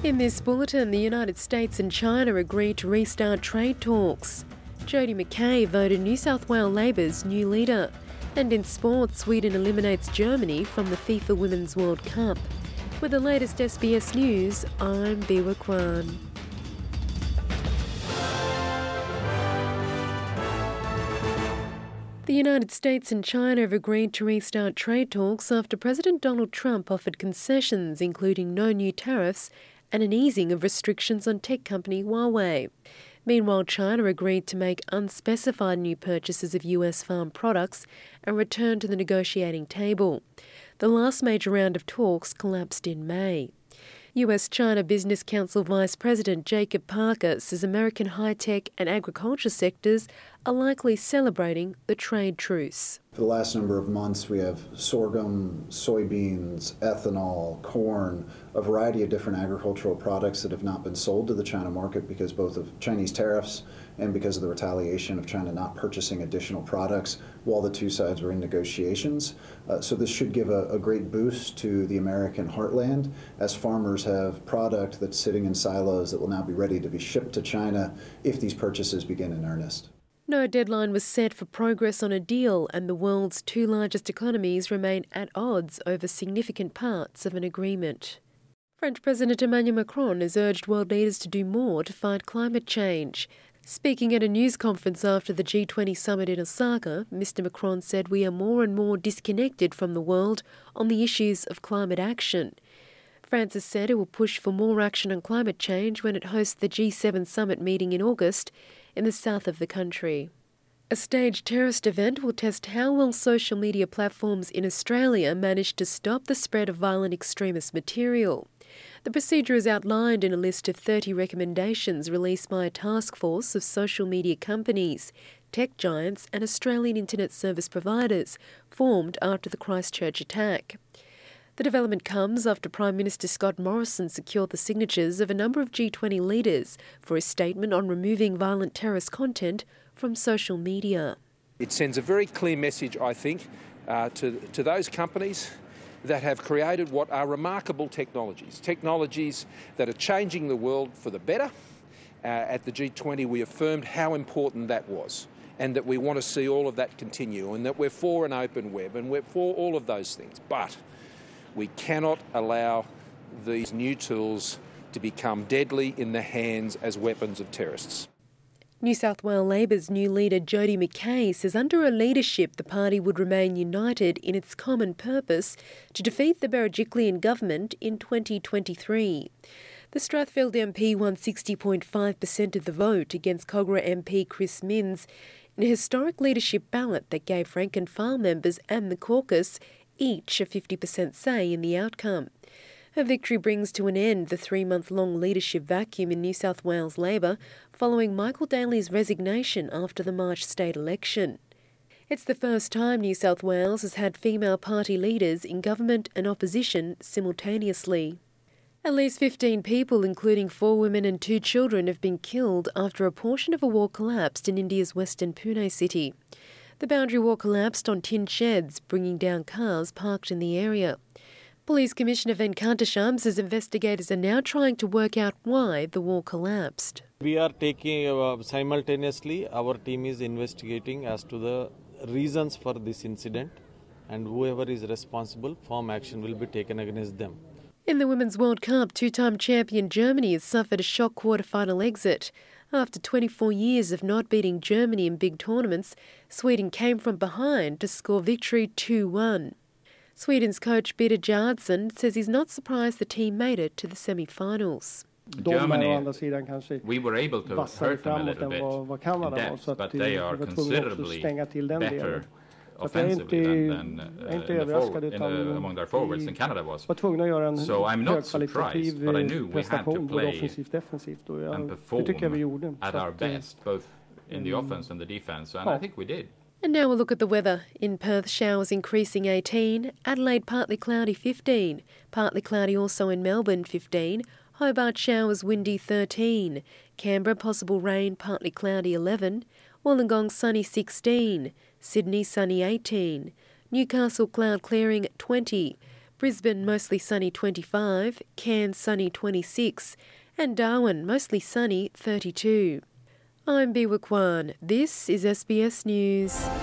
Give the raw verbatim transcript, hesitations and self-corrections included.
In this bulletin, the United States and China agreed to restart trade talks. Jodie McKay voted New South Wales Labor's new leader. And in sport, Sweden eliminates Germany from the FIFA Women's World Cup. With the latest S B S News, I'm Biwa Kwan. The United States and China have agreed to restart trade talks after President Donald Trump offered concessions, including no new tariffs and an easing of restrictions on tech company Huawei. Meanwhile, China agreed to make unspecified new purchases of U S farm products and return to the negotiating table. The last major round of talks collapsed in May. U S-China Business Council Vice President Jacob Parker says American high-tech and agriculture sectors are likely celebrating the trade truce. For the last number of months, we have sorghum, soybeans, ethanol, corn, a variety of different agricultural products that have not been sold to the China market because both of Chinese tariffs and because of the retaliation of China not purchasing additional products while the two sides were in negotiations. Uh, so this should give a, a great boost to the American heartland as farmers have product that's sitting in silos that will now be ready to be shipped to China if these purchases begin in earnest. No deadline was set for progress on a deal, and the world's two largest economies remain at odds over significant parts of an agreement. French President Emmanuel Macron has urged world leaders to do more to fight climate change. Speaking at a news conference after the G twenty summit in Osaka, Mister Macron said we are more and more disconnected from the world on the issues of climate action. France has said it will push for more action on climate change when it hosts the G seven summit meeting in August in the south of the country. A staged terrorist event will test how well social media platforms in Australia manage to stop the spread of violent extremist material. The procedure is outlined in a list of thirty recommendations released by a task force of social media companies, tech giants and Australian internet service providers formed after the Christchurch attack. The development comes after Prime Minister Scott Morrison secured the signatures of a number of G twenty leaders for a statement on removing violent terrorist content from social media. It sends a very clear message, I think, uh, to, to those companies that have created what are remarkable technologies, technologies that are changing the world for the better. Uh, at the G twenty, we affirmed how important that was and that we want to see all of that continue and that we're for an open web and we're for all of those things. But we cannot allow these new tools to become deadly in the hands as weapons of terrorists. New South Wales Labor's new leader Jodie McKay says under her leadership the party would remain united in its common purpose to defeat the Berejiklian government in twenty twenty-three. The Strathfield M P won sixty point five percent of the vote against Kogarah M P Chris Minns in a historic leadership ballot that gave rank and file members and the caucus each a fifty percent say in the outcome. Her victory brings to an end the three-month-long leadership vacuum in New South Wales Labor following Michael Daly's resignation after the March state election. It's the first time New South Wales has had female party leaders in government and opposition simultaneously. At least fifteen people, including four women and two children, have been killed after a portion of a wall collapsed in India's western Pune city. The boundary wall collapsed on tin sheds, bringing down cars parked in the area. Police Commissioner Venkatesham says investigators are now trying to work out why the wall collapsed. We are taking uh, simultaneously, our team is investigating as to the reasons for this incident, and whoever is responsible, firm action will be taken against them. In the Women's World Cup, two-time champion Germany has suffered a shock quarter-final exit. After twenty-four years of not beating Germany in big tournaments, Sweden came from behind to score victory two one. Sweden's coach Peter Gerhardsson says he's not surprised the team made it to the semi-finals. Germany, we were able to hurt them a little bit in depth, but they are considerably better offensively than, than uh, in the forward, in the, among their forwards than Canada was. So I'm not surprised, but I knew we had to play and perform at our best, both in the offense and the defense, and I think we did. And now we'll look at the weather. In Perth, showers increasing eighteen, Adelaide partly cloudy fifteen, partly cloudy also in Melbourne fifteen, Hobart showers windy thirteen, Canberra possible rain partly cloudy eleven, Wollongong sunny sixteen, Sydney sunny eighteen, Newcastle cloud clearing twenty, Brisbane mostly sunny twenty-five, Cairns sunny twenty-six and Darwin mostly sunny thirty-two. I'm Biwa Kwan. This is S B S News.